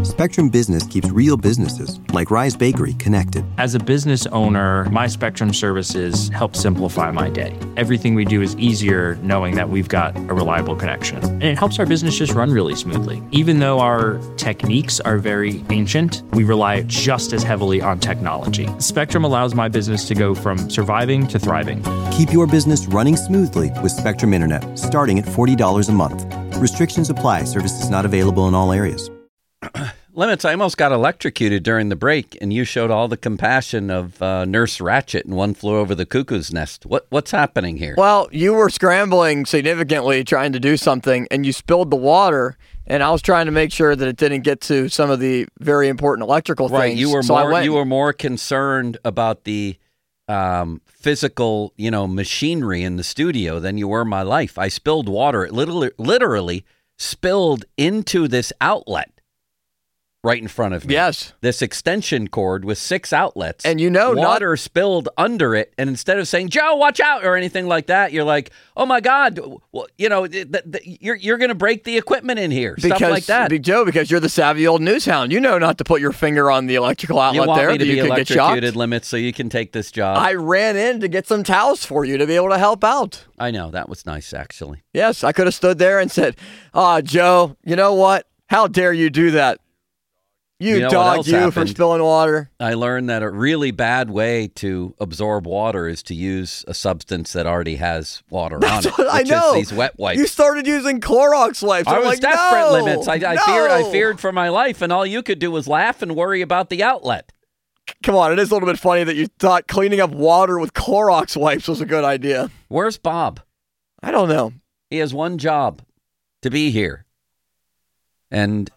Spectrum Business keeps real businesses, like Rise Bakery, connected. As a business owner, my Spectrum services help simplify my day. Everything we do is easier knowing that we've got a reliable connection. And it helps our business just run really smoothly. Even though our techniques are very ancient, we rely just as heavily on technology. Spectrum allows my business to go from surviving to thriving. Keep your business running smoothly with Spectrum Internet, starting at $40 a month. Restrictions apply. Services not available in all areas. Limits, I almost got electrocuted during the break, and you showed all the compassion of Nurse Ratched in One Flew Over the Cuckoo's Nest. What's happening here? Well, you were scrambling significantly trying to do something, and you spilled the water, and I was trying to make sure that it didn't get to some of the very important electrical right, things. you were So you were more concerned about the physical, machinery in the studio than you were my life. I spilled water. It literally spilled into this outlet right in front of me. Yes. This extension cord with 6 outlets. And water spilled under it. And instead of saying, Joe, watch out, or anything like that, you're like, oh my God, you're going to break the equipment in here. Stuff like that. Big Joe, because you're the savvy old news hound. You know not to put your finger on the electrical outlet you want there. Me to be you could get shocked. electrocuted, Limits, so you can take this job. I ran in to get some towels for you to be able to help out. I know. That was nice, actually. Yes, I could have stood there and said, Joe, you know what? How dare you do that? You dog, for spilling water. I learned that a really bad way to absorb water is to use a substance that already has water on it. That's what I know. Is these wet wipes. You started using Clorox wipes. I was desperate, no, Limits. I no. feared for my life, and all you could do was laugh and worry about the outlet. Come on, it is a little bit funny that you thought cleaning up water with Clorox wipes was a good idea. Where's Bob? I don't know. He has one job, to be here. And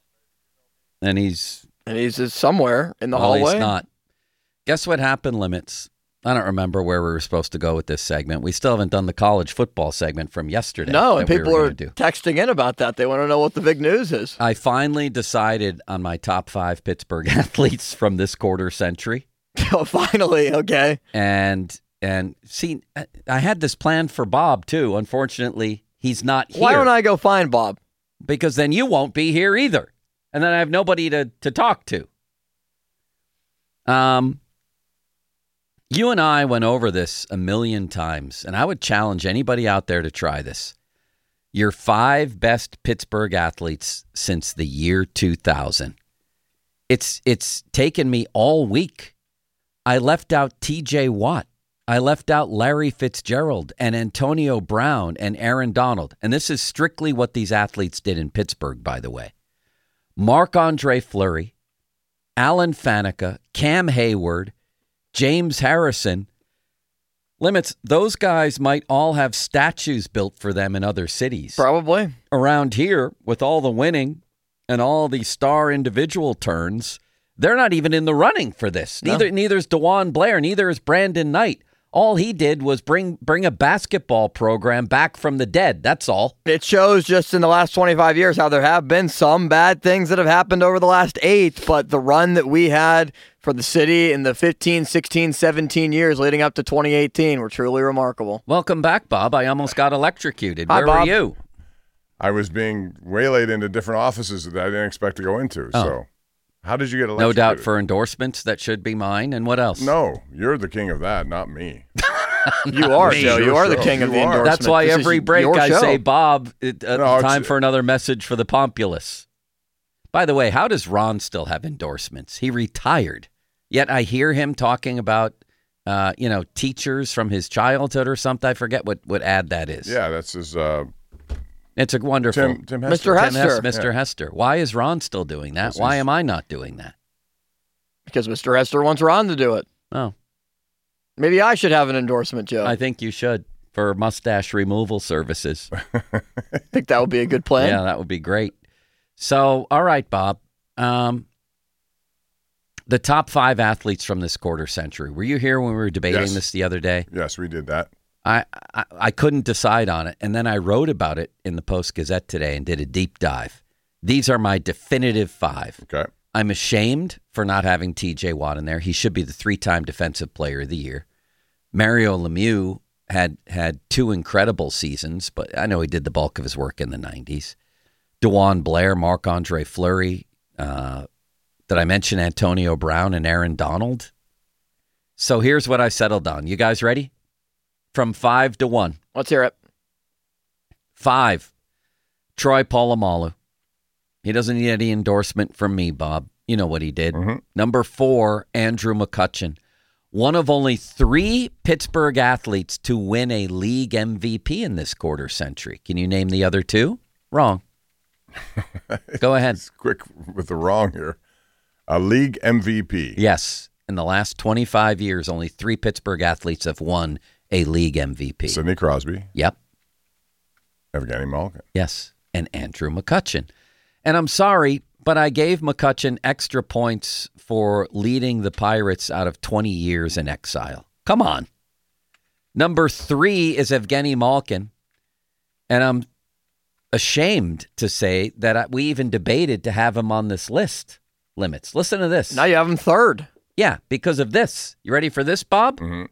he's just somewhere in the hallway. He's not. Guess what happened, Limits? I don't remember where we were supposed to go with this segment. We still haven't done the college football segment from yesterday. No, and people are texting in about that. They want to know what the big news is. I finally decided on my top 5 Pittsburgh athletes from this quarter century. Oh, finally, okay. And see, I had this planned for Bob too. Unfortunately, he's not here. Why don't I go find Bob? Because then you won't be here either. And then I have nobody to talk to. You and I went over this a million times, and I would challenge anybody out there to try this. Your 5 best Pittsburgh athletes since the year 2000. It's taken me all week. I left out T.J. Watt. I left out Larry Fitzgerald and Antonio Brown and Aaron Donald. And this is strictly what these athletes did in Pittsburgh, by the way. Marc-Andre Fleury, Alan Faneca, Cam Hayward, James Harrison. Limits, those guys might all have statues built for them in other cities. Probably. Around here, with all the winning and all the star individual turns, they're not even in the running for this. No. Neither is DeJuan Blair, neither is Brandon Knight. All he did was bring a basketball program back from the dead. That's all. It shows just in the last 25 years how there have been some bad things that have happened over the last 8, but the run that we had for the city in the 15, 16, 17 years leading up to 2018 were truly remarkable. Welcome back, Bob. I almost got electrocuted. Hi, Where Bob. were you? I was being waylaid into different offices that I didn't expect to go into. Oh. So how did you get No electrocuted? doubt for endorsements. That should be mine. And what else? No, you're the king of that, not me. You are, Joe. You are the king of the endorsement. That's why This every is break your I show. say, Bob, No, time for another message for the populace. By the way, how does Ron still have endorsements? He retired. Yet I hear him talking about, teachers from his childhood or something. I forget what ad that is. Yeah, that's his... It's a wonderful... Tim Hester. Mr. Hester. Mr. Hester. Why is Ron still doing that? Because Why he's- am I not doing that? Because Mr. Hester wants Ron to do it. Oh, Maybe I should have an endorsement, Joe. I think you should for mustache removal services. think that would be a good plan. Yeah, that would be great. So, all right, Bob. The top 5 athletes from this quarter century. Were you here when we were debating Yes. this the other day? Yes, we did that. I couldn't decide on it, and then I wrote about it in the Post-Gazette today and did a deep dive. These are my definitive 5. Okay. I'm ashamed for not having T.J. Watt in there. He should be the 3-time Defensive Player of the Year. Mario Lemieux had 2 incredible seasons, but I know he did the bulk of his work in the 90s. DeJuan Blair, Marc-Andre Fleury, Did I mention Antonio Brown and Aaron Donald? So here's what I settled on. You guys ready? From 5 to 1. Let's hear it. 5, Troy Polamalu. He doesn't need any endorsement from me, Bob. You know what he did. Mm-hmm. Number 4, Andrew McCutchen. One of only 3 Pittsburgh athletes to win a league MVP in this quarter century. Can you name the other 2? Wrong. Go ahead. It's quick with the wrong here. A league MVP. Yes. In the last 25 years, only 3 Pittsburgh athletes have won a league MVP. Sidney Crosby. Yep. Evgeny Malkin. Yes. And Andrew McCutchen. And I'm sorry, but I gave McCutchen extra points for leading the Pirates out of 20 years in exile. Come on. Number 3 is Evgeny Malkin. And I'm ashamed to say that we even debated to have him on this list. Limits. Listen to this. Now you have him 3rd. Yeah, because of this. You ready for this, Bob? Mm-hmm.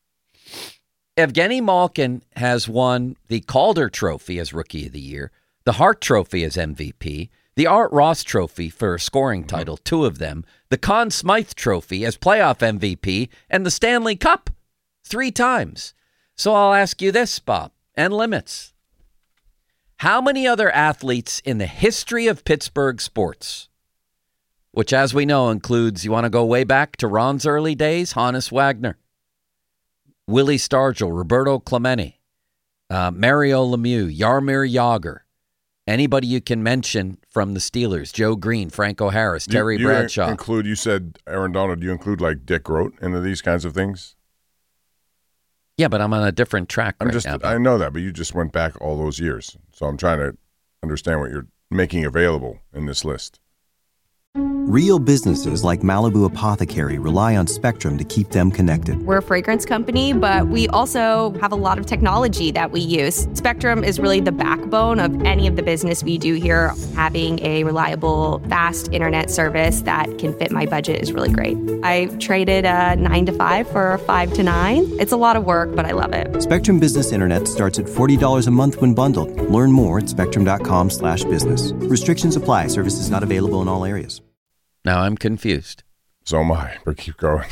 Evgeny Malkin has won the Calder Trophy as Rookie of the Year, the Hart Trophy as MVP, the Art Ross Trophy for a scoring title, 2 of them, the Conn Smythe Trophy as playoff MVP, and the Stanley Cup 3 times. So I'll ask you this, Bob, and Limits. How many other athletes in the history of Pittsburgh sports, which, as we know, includes, you want to go way back to Ron's early days, Honus Wagner, Willie Stargell, Roberto Clemente, Mario Lemieux, Jaromir Jagr, anybody you can mention from the Steelers, Joe Green, Franco Harris, Terry Bradshaw. You said Aaron Donald, do you include like Dick Groat into these kinds of things? Yeah, but I'm on a different track now. I know that, but you just went back all those years. So I'm trying to understand what you're making available in this list. Real businesses like Malibu Apothecary rely on Spectrum to keep them connected. We're a fragrance company, but we also have a lot of technology that we use. Spectrum is really the backbone of any of the business we do here. Having a reliable, fast internet service that can fit my budget is really great. I traded a 9 to 5 for a 5 to 9. It's a lot of work, but I love it. Spectrum Business Internet starts at $40 a month when bundled. Learn more at spectrum.com/business. Restrictions apply. Services not available in all areas. Now I'm confused. So am I, but keep going.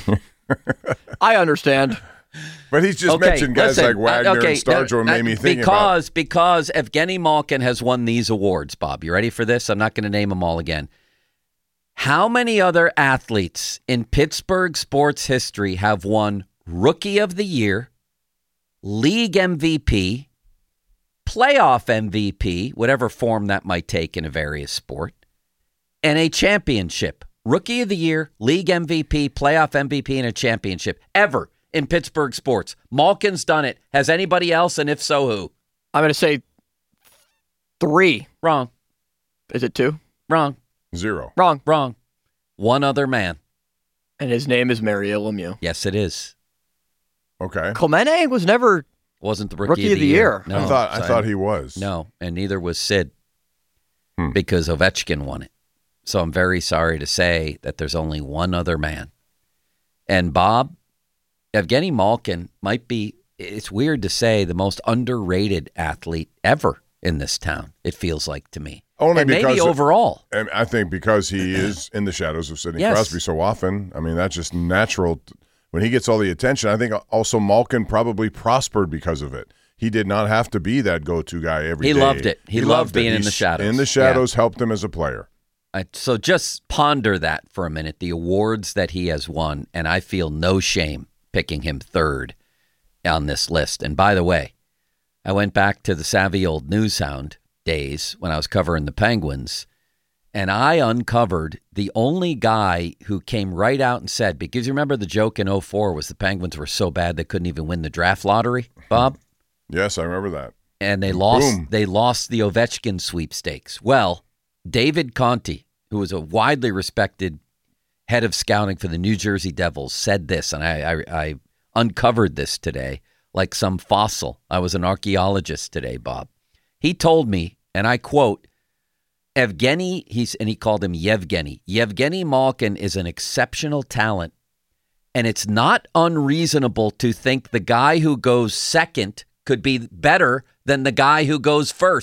I understand. But he's just mentioned guys like Wagner and Stargell made me think because Evgeny Malkin has won these awards, Bob. You ready for this? I'm not going to name them all again. How many other athletes in Pittsburgh sports history have won Rookie of the Year, League MVP, Playoff MVP, whatever form that might take in a various sport, and a championship? Rookie of the Year, League MVP, Playoff MVP, and a championship ever in Pittsburgh sports. Malkin's done it. Has anybody else? And if so, who? I'm going to say 3. Wrong. Is it 2? Wrong. 0. Wrong. One other man. And his name is Mario Lemieux. Yes, it is. Okay. Clemente was never Wasn't the Rookie of the Year. No, I thought he was. No, and neither was Sid because Ovechkin won it. So I'm very sorry to say that there's only one other man. And Bob, Evgeny Malkin might be, it's weird to say, the most underrated athlete ever in this town, it feels like to me. Only and because maybe overall. And I think because he is in the shadows of Sidney Crosby so often. I mean, that's just natural. When he gets all the attention, I think also Malkin probably prospered because of it. He did not have to be that go-to guy every day. He loved it. He loved being in the shadows. In the shadows helped him as a player. So just ponder that for a minute, the awards that he has won, and I feel no shame picking him 3rd on this list. And by the way, I went back to the savvy old Newshound days when I was covering the Penguins, and I uncovered the only guy who came right out and said, because you remember the joke in 2004 was the Penguins were so bad they couldn't even win the draft lottery, Bob? Yes, I remember that. And they lost the Ovechkin sweepstakes. Well, David Conti, who was a widely respected head of scouting for the New Jersey Devils, said this, and I uncovered this today like some fossil. I was an archaeologist today, Bob. He told me, and I quote, Evgeny, he called him Yevgeny. Yevgeny Malkin is an exceptional talent, and it's not unreasonable to think the guy who goes second could be better than the guy who goes first.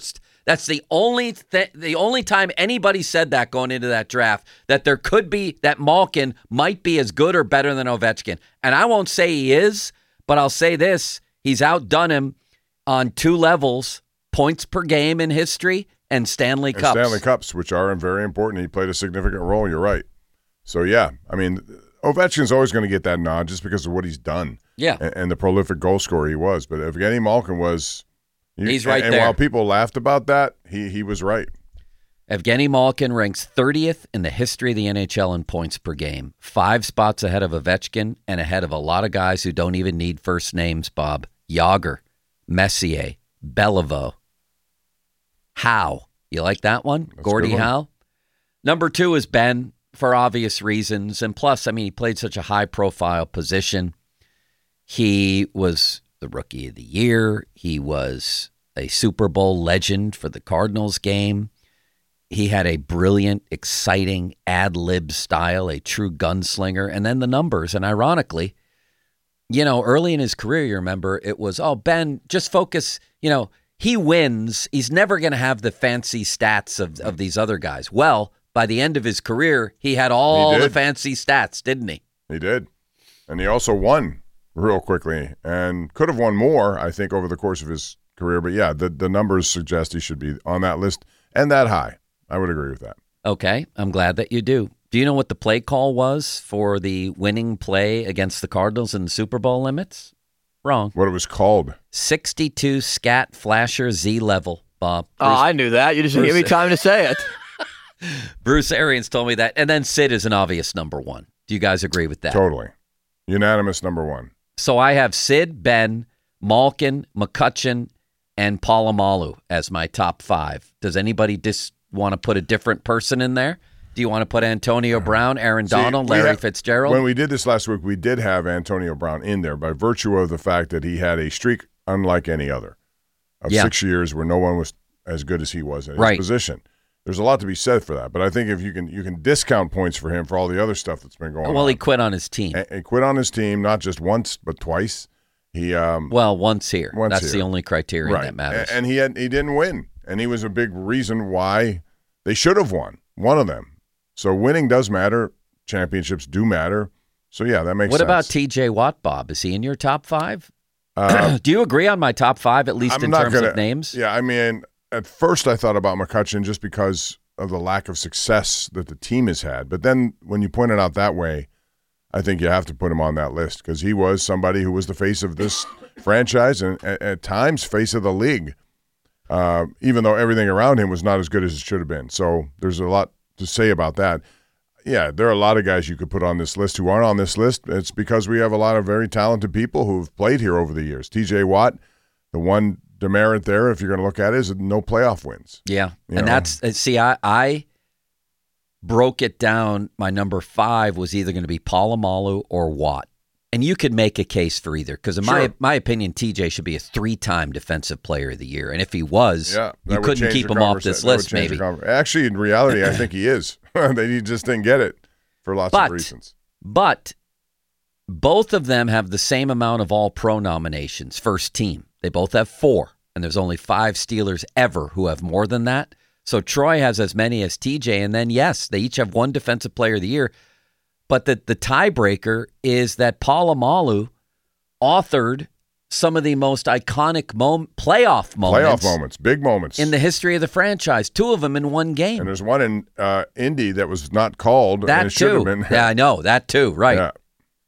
That's the only time anybody said that going into that draft, that there could be, that Malkin might be as good or better than Ovechkin. And I won't say he is, but I'll say this. He's outdone him on 2 levels, points per game in history and Stanley Cups. Stanley Cups, which are very important. He played a significant role. You're right. So, yeah, I mean, Ovechkin's always going to get that nod just because of what he's done. Yeah. And the prolific goal scorer he was. But Evgeny Malkin was... He's right there. And while people laughed about that, he was right. Evgeny Malkin ranks 30th in the history of the NHL in points per game, 5 spots ahead of Ovechkin and ahead of a lot of guys who don't even need first names, Bob. Yager, Messier, Beliveau. Howe. You like that one? That's Gordie one. Howe. Number 2 is Ben, for obvious reasons. And plus, I mean, he played such a high-profile position. He was the Rookie of the Year. He was a Super Bowl legend for the Cardinals game. He had a brilliant, exciting ad-lib style, a true gunslinger. And then the numbers. And ironically, early in his career, you remember, it was, Ben, just focus, he wins. He's never going to have the fancy stats of these other guys. Well, by the end of his career, he had all the fancy stats, didn't he? He did. And he also won real quickly and could have won more, I think, over the course of his career. But, yeah, the numbers suggest he should be on that list and that high. I would agree with that. Okay, I'm glad that you do. Do you know what the play call was for the winning play against the Cardinals in the Super Bowl limits? Wrong. What it was called? 62 scat flasher Z level, Bob. Oh, I knew that. You just didn't give me time to say it. Bruce Arians told me that. And then Sid is an obvious number 1. Do you guys agree with that? Totally. Unanimous number 1. So I have Sid, Ben, Malkin, McCutchen, and Polamalu as my top 5. Does anybody want to put a different person in there? Do you want to put Antonio Brown, Aaron Donald, Larry Fitzgerald? When we did this last week, we did have Antonio Brown in there by virtue of the fact that he had a streak unlike any other of 6 years where no one was as good as he was in his position. There's a lot to be said for that, but I think if you can discount points for him for all the other stuff that's been going on. Well, he quit on his team. He quit on his team, not just once but twice. He once here. That's here. The only criterion that matters. And he didn't win, and he was a big reason why they should have won. One of them. So winning does matter. Championships do matter. So, yeah, that makes sense. What about TJ Watt, Bob? Is he in your top 5? Do you agree on my top 5, at least in terms of names? Yeah, I mean, at first I thought about McCutchen just because of the lack of success that the team has had. But then when you point it out that way, I think you have to put him on that list because he was somebody who was the face of this franchise and at times face of the league, even though everything around him was not as good as it should have been. So there's a lot to say about that. Yeah, there are a lot of guys you could put on this list who aren't on this list. It's because we have a lot of very talented people who've played here over the years. TJ Watt, the one demerit there, if you're going to look at it, is no playoff wins. Yeah, that's I broke it down. My number 5 was either going to be Polamalu or Watt. And you could make a case for either because, in my opinion, TJ should be a 3-time Defensive Player of the Year. And if he was, you couldn't keep him off this list, maybe. Actually, in reality, I think he is. He just didn't get it for lots of reasons. But both of them have the same amount of All-Pro nominations, first team. They both have 4, and there's only 5 Steelers ever who have more than that. So Troy has as many as TJ, and then, yes, they each have 1 Defensive Player of the Year. But the tiebreaker is that Polamalu authored some of the most iconic playoff moments, big moments in the history of the franchise. 2 of them in one game. And there's one in Indy that was not called. That and it should have been. Yeah, I know that too. Right. Yeah.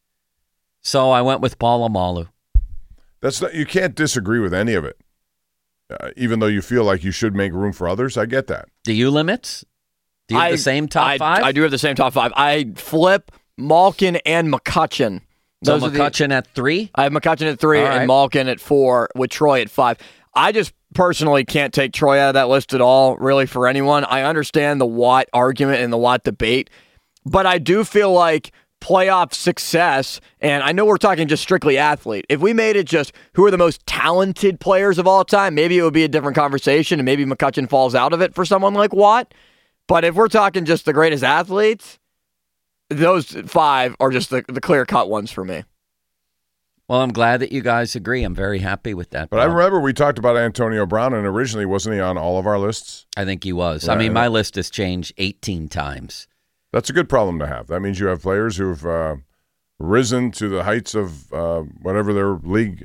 So I went with Polamalu. You can't disagree with any of it, even though you feel like you should make room for others. I get that. Do you, Limits? Do you have the same top 5? I do have the same top 5. I flip Malkin and McCutchen. So McCutchen at 3? I have McCutchen at 3 and Malkin at 4 with Troy at 5. I just personally can't take Troy out of that list at all, really, for anyone. I understand the Watt argument and the Watt debate, but I do feel like playoff success, and I know we're talking just strictly athlete. If we made it just who are the most talented players of all time, maybe it would be a different conversation, and maybe McCutchen falls out of it for someone like Watt. But if we're talking just the greatest athletes, those 5 are just the clear-cut ones for me. Well, I'm glad that you guys agree. I'm very happy with that. But I remember we talked about Antonio Brown, and originally wasn't he on all of our lists? I think he was. Yeah, I mean, my list has changed 18 times. That's a good problem to have. That means you have players who've risen to the heights of whatever their league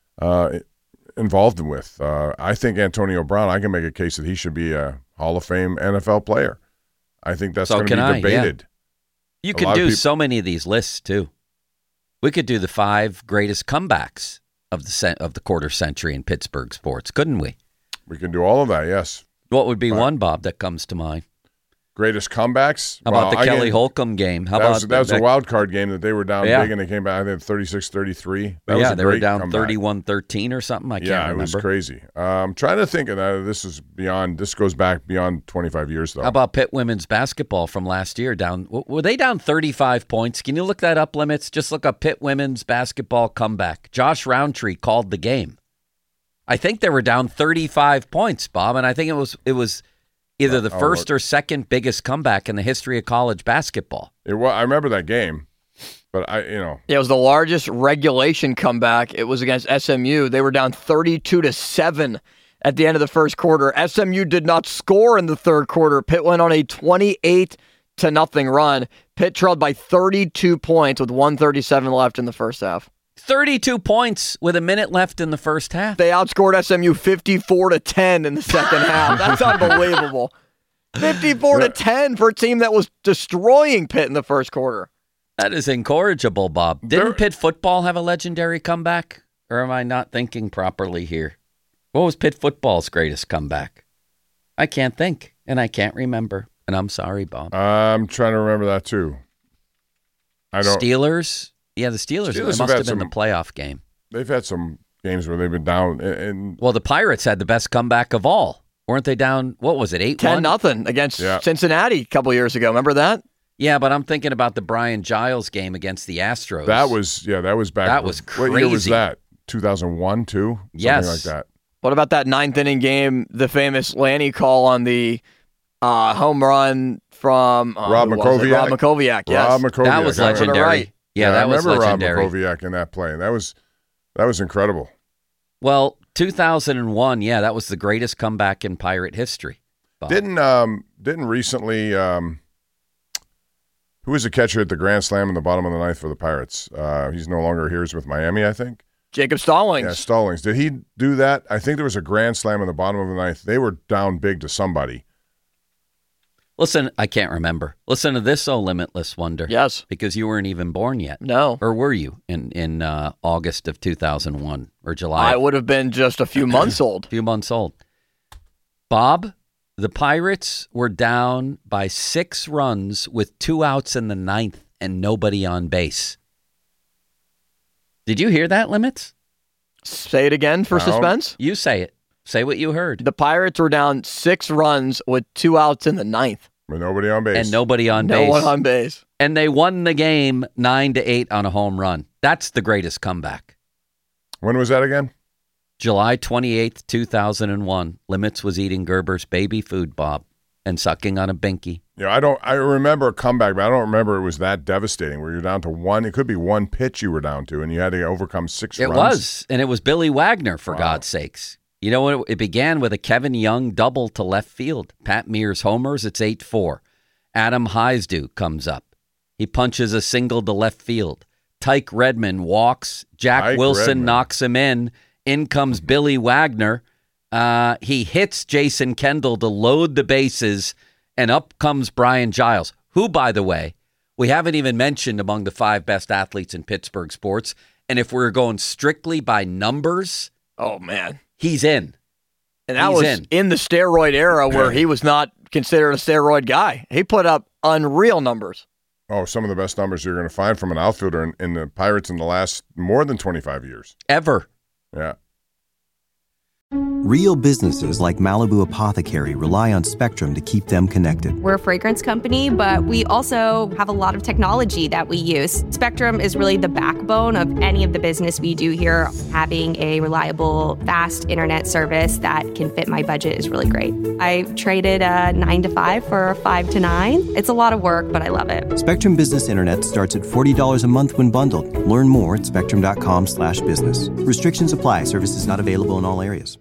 involved with. I think Antonio Brown, I can make a case that he should be a Hall of Fame NFL player. I think that's going to be debated. Yeah. You could do so many of these lists, too. We could do the 5 greatest comebacks of the quarter century in Pittsburgh sports, couldn't we? We can do all of that, yes. What would be one, Bob, that comes to mind? Greatest comebacks? How about the Kelly Holcomb game? That was a wild card game that they were down big and they came back. I think 36-33. They were down 31-13 or something. I can't remember. Yeah, it was crazy. I'm trying to think of that. This goes back beyond 25 years, though. How about Pitt women's basketball from last year? Were they down 35 points? Can you look that up, Limits? Just look up Pitt women's basketball comeback. Josh Roundtree called the game. I think they were down 35 points, Bob, and I think it was either the first or second biggest comeback in the history of college basketball. I remember that game, but it was the largest regulation comeback. It was against SMU. They were down 32-7 at the end of the first quarter. SMU did not score in the third quarter. Pitt went on a 28-0 run. Pitt trailed by 32 points with 1:37 left in the first half. 32 points with a minute left in the first half. They outscored SMU 54-10 in the second half. That's unbelievable. 54-10 for a team that was destroying Pitt in the first quarter. That is incorrigible, Bob. Didn't Pitt football have a legendary comeback? Or am I not thinking properly here? What was Pitt football's greatest comeback? I can't think, and I can't remember. And I'm sorry, Bob. I'm trying to remember that, too. Steelers? Yeah, the Steelers it must have been the playoff game. They've had some games where they've been down. Well, the Pirates had the best comeback of all. Weren't they down, what was it, 8-1? 10-0 against Cincinnati a couple years ago. Remember that? Yeah, but I'm thinking about the Brian Giles game against the Astros. That was back. That was crazy. What year was that? 2001, too? Yes. Something like that. What about that ninth inning game, the famous Lanny call on the home run from Rob Makoviak? Rob Makoviak, yes. Rob Makoviak. That was legendary. Right. Yeah, that was legendary. I remember Rob Makoviak in that play. That was incredible. Well, 2001, yeah, that was the greatest comeback in Pirate history. Bob. Didn't recently who was the catcher at the Grand Slam in the bottom of the ninth for the Pirates? He's no longer here. He's with Miami, I think. Jacob Stallings. Yeah, Stallings. Did he do that? I think there was a Grand Slam in the bottom of the ninth. They were down big to somebody. Listen, I can't remember. Listen to this, oh Limitless Wonder. Yes. Because you weren't even born yet. No. Or were you in August of 2001 or July? I would have been just a few months old. A few months old. Bob, the Pirates were down by 6 runs with 2 outs in the ninth and nobody on base. Did you hear that, Limits? Say it again for suspense. You say it. Say what you heard. The Pirates were down 6 runs with 2 outs in the ninth. With nobody on base. And nobody on base. No one on base. And they won the game 9-8 on a home run. That's the greatest comeback. When was that again? July 28th, 2001. Limits was eating Gerber's baby food, Bob, and sucking on a binky. Yeah, I remember a comeback, but I don't remember it was that devastating where you're down to one. It could be one pitch you were down to, and you had to overcome 6 runs. It was, and it was Billy Wagner, for God's sakes. You know, it began with a Kevin Young double to left field. Pat Mears homers, it's 8-4. Adam Heisdu comes up. He punches a single to left field. Tyke Redmond walks. Jack Wilson knocks him in. In comes Billy Wagner. He hits Jason Kendall to load the bases, and up comes Brian Giles, who, by the way, we haven't even mentioned among the 5 best athletes in Pittsburgh sports. And if we're going strictly by numbers, oh, man, he's in. And that was in the steroid era where he was not considered a steroid guy. He put up unreal numbers. Oh, some of the best numbers you're going to find from an outfielder in the Pirates in the last more than 25 years. Ever. Yeah. Real businesses like Malibu Apothecary rely on Spectrum to keep them connected. We're a fragrance company, but we also have a lot of technology that we use. Spectrum is really the backbone of any of the business we do here. Having a reliable, fast internet service that can fit my budget is really great. I traded a 9 to 5 for a 5 to 9. It's a lot of work, but I love it. Spectrum Business Internet starts at $40 a month when bundled. Learn more at spectrum.com/business. Restrictions apply. Services not available in all areas.